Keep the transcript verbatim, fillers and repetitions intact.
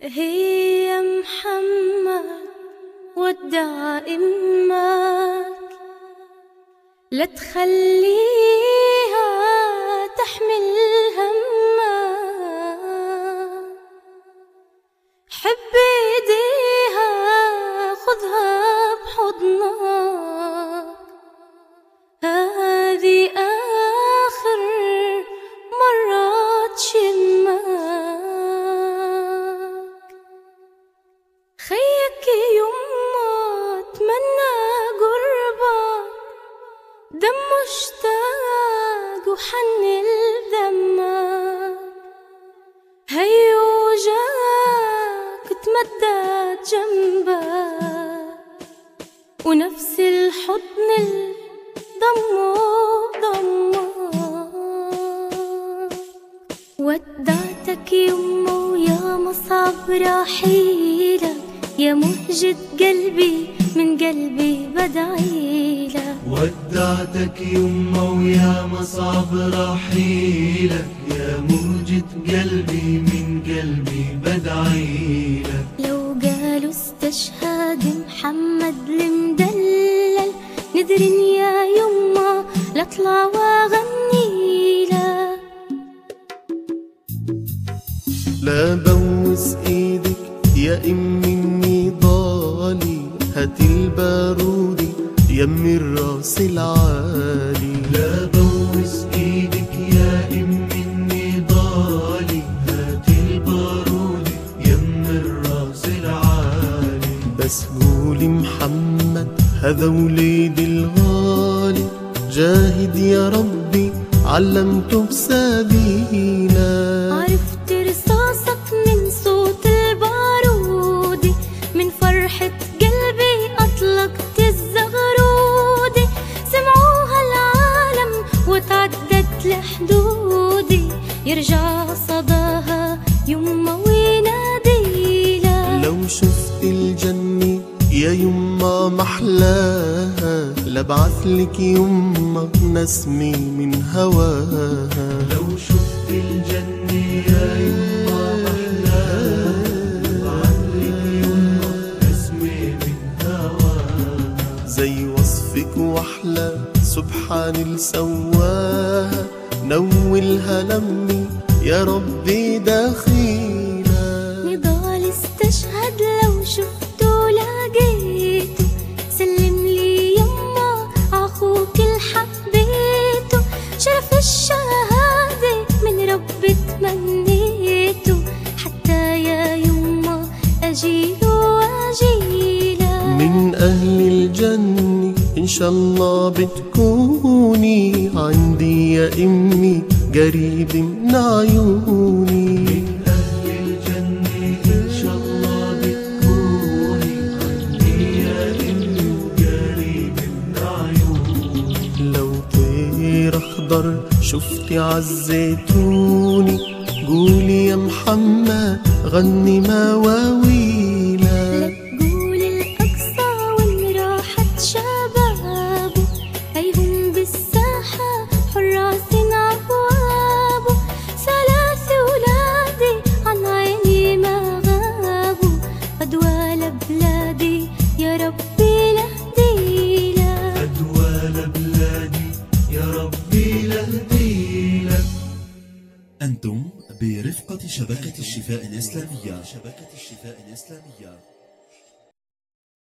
هي محمد ودع امك، لا تخليها تحمل همك، حب ايديها خذها بحضنك، هذه آخر مرة تشمك. خيك يما اتمنى قربك، دم مشتاق وحن لدمك، هيو جاك تمدد جنبك، ونفس الحضن ضمه ضمك. ودعتك يما ويا مصعب رحيلك، يا مهجة قلبي من قلبي بدعيلك. ودعتك يما ويا مصعب رحيلك، يا مهجة قلبي من قلبي بدعيلك. لو قالوا استشهاد محمد المدلل، ندرن يا يما لاطلع واغنيلك. لا بوس ايدك يا امي النضالي، هاتي البارودي يمي الراس العالي. لا بوس ايدك يا امي النضالي، هاتي البارودي يمي الراس العالي. بس قولي محمد هذا وليدي الغالي، جاهد يا ربي علمته بسبيلك. عرفت رصاصك من صوت البارودي، من فرحة قلبي أطلقت الزغرودي، سمعوها العالم وتعدت لحدودي، يرجع صداها يما ويناديلك. لو شفت الجنة يا يما محلاها، لبعثلك يما نسمي من هواها. لو شفت الجنة يا يما محلاها، لبعثلك يما نسمي من هواها. زي وصفك واحلى سبحان اللي سواها، نولها لمي يا ربي داخيلها. نضال استشهد لو شفته لقيته، سلم لي يما عخوك اللي حبيته، شرف الشهادة من ربي تمنيته، حتى يا يما أجيله وأجيله. من أهل الجنة إن شاء الله بتكوني، عندي يا أمي قريب من عيوني. من أهل الجنة إن شاء الله بتكوني، عندي يا أمي قريب من عيوني. لو طير أخضر شفتي عزيتوني، قولي يا محمد غني مواويلك. لتقول الأقصى وإن راحت شبابه، هيهم بالساحة حراس أبوابه، ثلاث ولادي عن عيني ما غابوا، أدوال بلادي يا ربي لهديلك. أدوال بلادي يا ربي لهديلك. أنتم برفقة شبكة الشفاء الإسلامية. شبكة الشفاء الإسلامية.